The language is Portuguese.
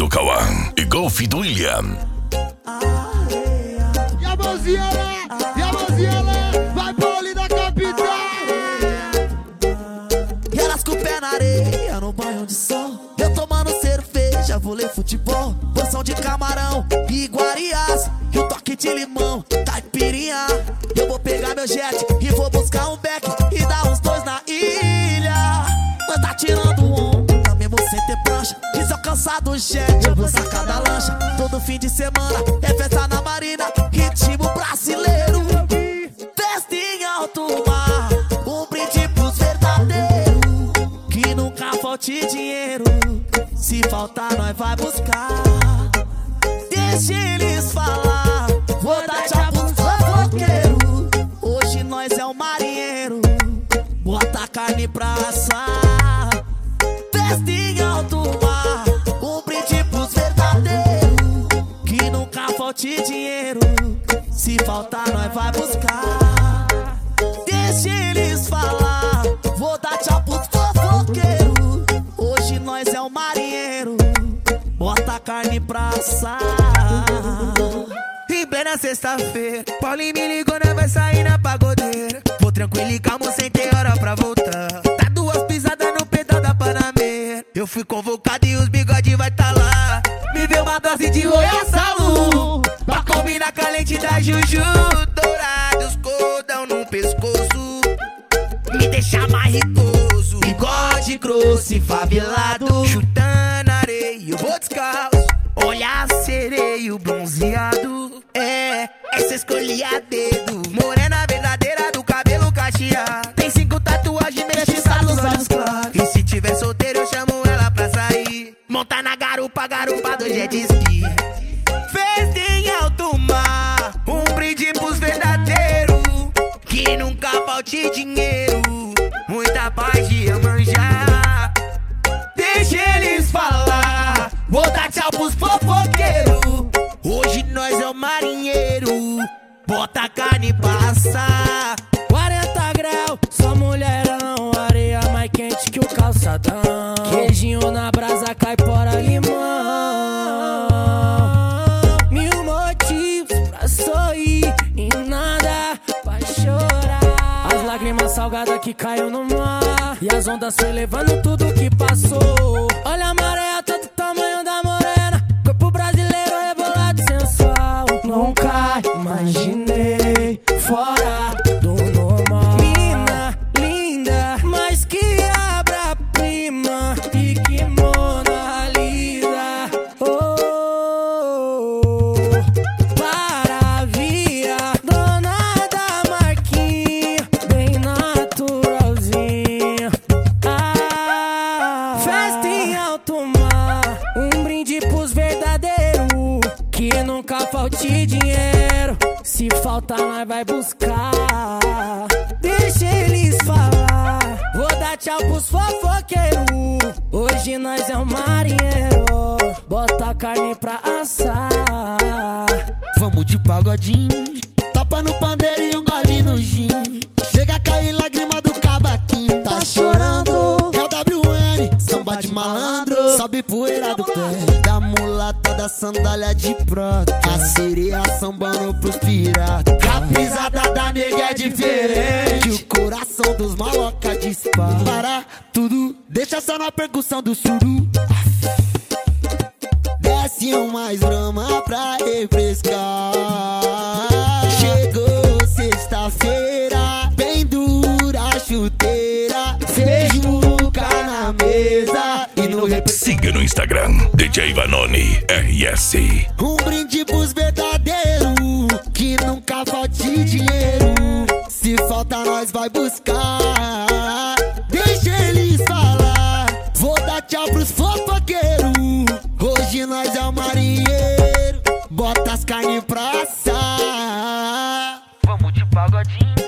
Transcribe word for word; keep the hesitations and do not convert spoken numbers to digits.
do Cauã e Golf do William. E a mãozinha lá, e a mãozinha lá, vai pro ali da capital. E elas com o pé na areia, no banho de sol. Eu tomando cerveja, vou ler futebol. Porção de camarão e iguarias, e o toque de limão, caipirinha. Eu vou pegar meu jet e vou buscar um beck e dar uns dois na ilha. Mas tá tirando um, também vou sem ter prancha. E se eu cansar do jet, eu vou sacar da lancha. Todo fim de semana é festa na marina, ritmo brasileiro. Festa em alto mar, um brinde pros verdadeiros. Que nunca falte dinheiro, se faltar nós vai buscar. Deixa eles falar, vou dar tchau pros fofoqueiros. Hoje nós é um marinheiro, bota a carne pra assar. Festa em alto mar, um brinde pros verdadeiros. Que nunca falte dinheiro, se faltar nós vai buscar. Deixa eles falar, vou dar tchau pros fofoqueiros. Hoje nós é um marinheiro, bota a carne pra assar. Em plena sexta-feira, Paulinho me ligou, né? Vai sair na pagodeira. Vou tranquilo e calmo, sem ter hora pra voltar. Tá duas pisadas no pedal da Panameira. Eu fui convocado e os bigode vai tá lá. Me deu uma dose de Royal Salu, pra combinar com a lente da Juju. Dourados, cordão no pescoço, me deixa mais ricoso. Bigode grosso e favelado, chutando areia, eu vou descalço. Olhar sereio bronzeado, é, essa escolhi a dedo. Morena verdadeira do cabelo cacheado. Tem cinco tatuagens, mestiça nos olhos claros. E se tiver solteiro eu chamo ela pra sair. Monta na garupa, garupa do jet ski. Festa em alto mar, um brinde pros verdadeiros. Que nunca falte dinheiro, muita paz de Iemanjá. Deixa eles falar, vou dar tchau pros fofoqueiros. Hoje nós é o marinheiro, bota a carne pra assar. Quarenta graus, só mulherão, areia mais quente que o calçadão. Queijinho na brasa, caipora, limão. Mil motivos pra sorrir e nada pra chorar. As lágrimas salgadas que caiu no mar, e as ondas foi levando tudo que passou. Olha a maré, tá do tamanho da morena. Corpo brasileiro rebolado sensual. Nunca imaginei fora do normal. Mina, linda, mas que obra-prima. E que Mona Lisa. Oh, oh, oh. Maravilha, dona da marquinha, bem naturalzinha. Ah, festa em alto mar, um brinde pros verdadeiros. Que nunca falte dinheiro, se faltar nós vai buscar. Deixa eles falar, vou dar tchau pros fofoqueiros. Hoje nós é um marinheiro, bota a carne pra assar. Vamos de pagodinho, Tapa no pandeiro e um gole no gin. Chega a cair lágrima do cavaquinho. Tá chorando, é o W N, samba de malandro. Sobe poeira do pé da mulata da sandália de prata. A sereia sambando pros piratas. A pisada da nega é diferente, o coração dos maloca dispara. Para tudo, deixa só na percussão do suru. Desce um mais brama pra refrescar. Chegou sexta-feira, bem dura a chuteira. Feijuca na mesa e no rep... Siga no Instagram, D J Vanoni R S. Um brinde pros verdadeiros, que nunca falte dinheiro. Se falta nós vai buscar. Deixa eles falar, vou dar tchau pros fofoqueiros. Hoje nós é o marinheiro, bota as carnes pra assar. vamos de pagodinho.